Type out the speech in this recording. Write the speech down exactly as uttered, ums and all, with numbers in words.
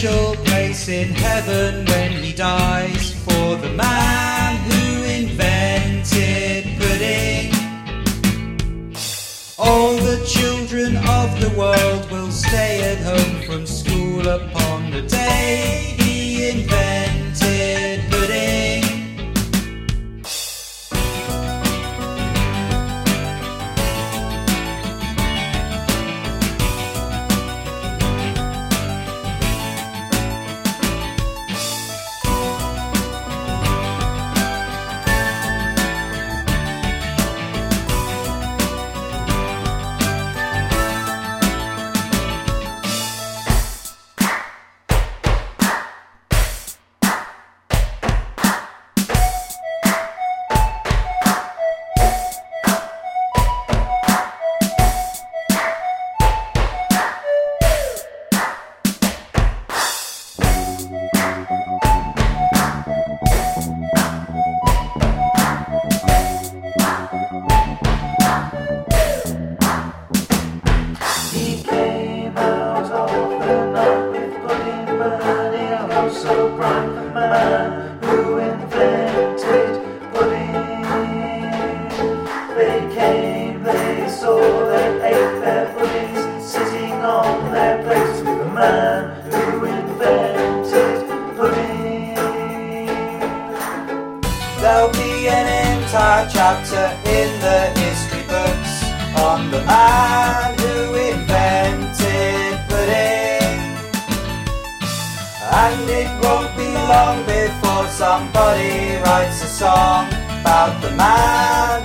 special place in heaven when he dies for the man who invented pudding. All the children of the world will stay at home from school upon the day he invented pudding. So bright, the man who invented pudding. They came, they saw, they ate their puddings, sitting on their plates with the man who invented pudding. There'll be an entire chapter in the history books on the man who invented pudding. And it won't be long before somebody writes a song about the man